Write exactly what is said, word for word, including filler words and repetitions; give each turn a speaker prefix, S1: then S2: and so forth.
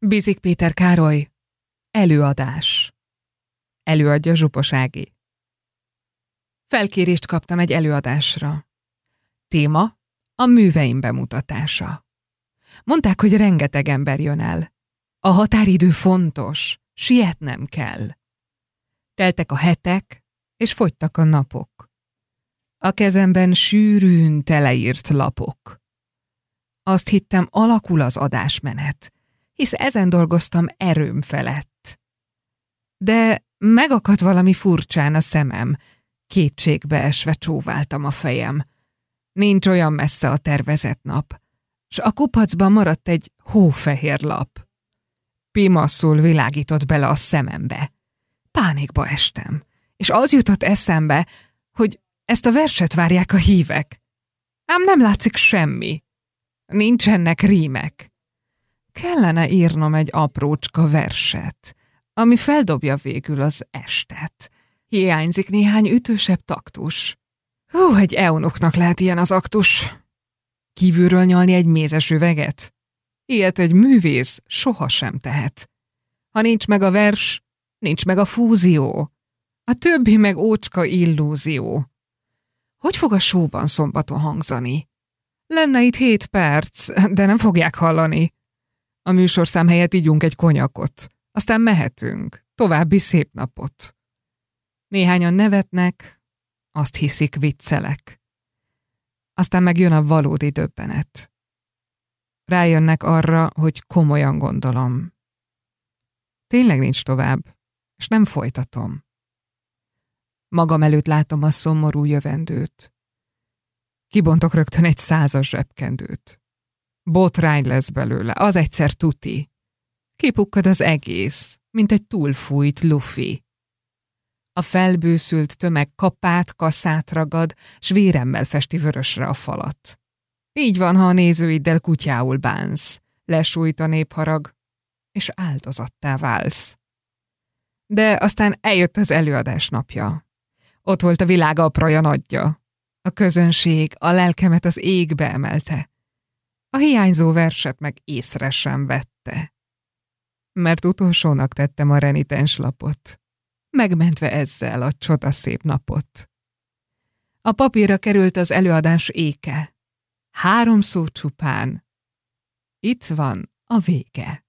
S1: Bizik Péter Károly. Előadás. Előadja Zsupos Ági. Felkérést kaptam egy előadásra. Téma: a műveim bemutatása. Mondták, hogy rengeteg ember jön el. A határidő fontos, sietnem kell. Teltek a hetek, és fogytak a napok. A kezemben sűrűn teleírt lapok. Azt hittem, alakul az adásmenet, hisz ezen dolgoztam erőm felett. De megakadt valami furcsán a szemem, kétségbe esve csóváltam a fejem. Nincs olyan messze a tervezett nap, s a kupacban maradt egy hófehér lap. Pimaszul világított bele a szemembe. Pánikba estem, és az jutott eszembe, hogy ezt a verset várják a hívek. Ám nem látszik semmi. Nincsenek rímek. Kellene írnom egy aprócska verset, ami feldobja végül az estet. Hiányzik néhány ütősebb taktus. Hú, egy eunuknak lehet ilyen az aktus. Kívülről nyalni egy mézes üveget? Ilyet egy művész sohasem tehet. Ha nincs meg a vers, nincs meg a fúzió. A többi meg ócska illúzió. Hogy fog a showban szombaton hangzani? Lenne itt hét perc, de nem fogják hallani. A műsorszám helyett ígyunk egy konyakot. Aztán mehetünk. További szép napot. Néhányan nevetnek, azt hiszik, viccelek. Aztán megjön a valódi döbbenet. Rájönnek arra, hogy komolyan gondolom. Tényleg nincs tovább, és nem folytatom. Magam előtt látom a szomorú jövendőt. Kibontok rögtön egy százas zsebkendőt. Botrány lesz belőle, az egyszer tuti. Kipukkad az egész, mint egy túlfújt lufi. A felbőszült tömeg kapát, kaszát ragad, s véremmel festi vörösre a falat. Így van, ha a nézőiddel kutyául bánsz, lesújt a népharag, és áldozattá válsz. De aztán eljött az előadás napja. Ott volt a világ apraja nagyja. A közönség a lelkemet az égbe emelte. A hiányzó verset meg észre sem vette. Mert utolsónak tettem a renitens lapot, megmentve ezzel a csodaszép napot. A papírra került az előadás éke. Három szó csupán. Itt van a vége.